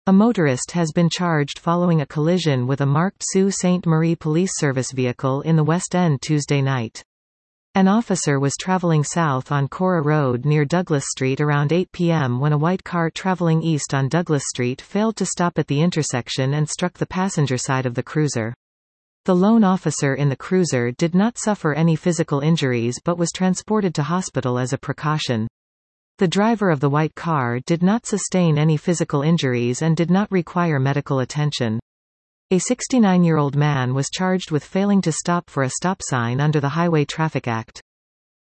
A motorist has been charged following a collision with a marked Sault Ste. Marie Police Service vehicle in the West End Tuesday night. An officer was travelling south on Cora Road near Douglas Street around 8 p.m. when a white car travelling east on Douglas Street failed to stop at the intersection and struck the passenger side of the cruiser. The lone officer in the cruiser did not suffer any physical injuries but was transported to hospital as a precaution. The driver of the white car did not sustain any physical injuries and did not require medical attention. A 69-year-old man was charged with failing to stop for a stop sign under the Highway Traffic Act.